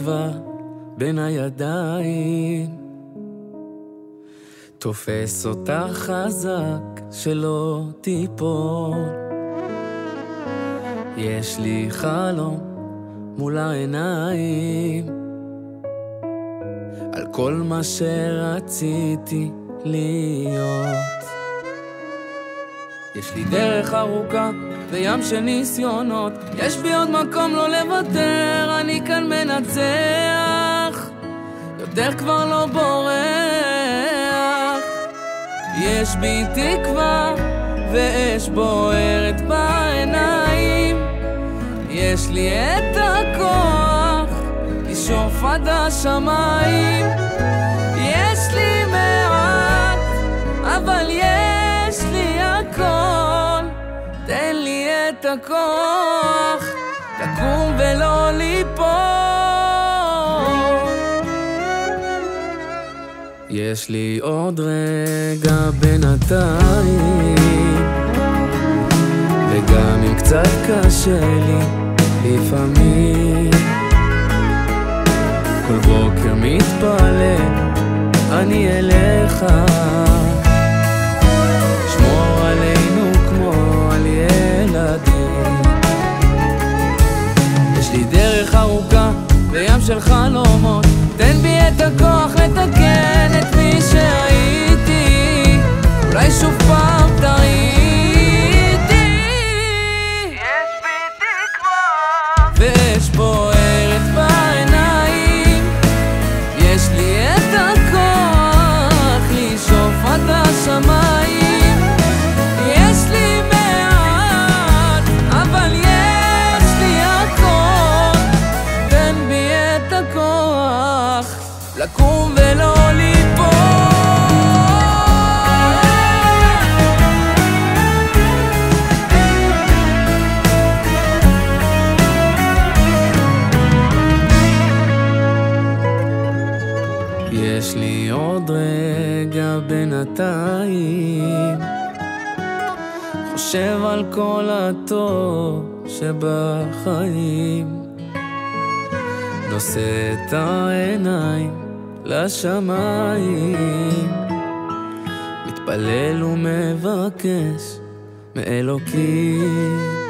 תקווה בין הידיים, תופס אותה חזק שלא תיפול. יש לי חלום מול העיניים על כל מה שרציתי להיות. יש לי דרך ארוכה וים של ניסיונות, יש בי עוד מקום לא לוותר, אני כאן מנצח, יותר כבר לא בורח. יש בי תקווה ואש בוערת בעיניים, יש לי את הכוח לשאוף עד השמיים. יש לי מעט אבל יש לי הכל, תן לי את הכוח לקום ולא ליפול. יש לי עוד רגע בינתיים, וגם אם קצת קשה לי לפעמים, כל בוקר מתפלל אני אליך, שמור עלינו כמו על ילדים. יש לי דרך ארוכה וים של חלומות, תן בי את הכוח לתקן את מי שהייתי, אולי שוב פעם טעיתי. יש בי תקווה ואש בוערת בעיניים, יש לי את הכוח לשאוף עד השמיים. יש לי מעט אבל יש לי הכל, תן בי את הכוח לקום ולא ליפול. יש לי עוד רגע בינתיים, חושב על כל הטוב שבחיים, נושא את העיניים לשמיים, מתפלל ומבקש מאלוקים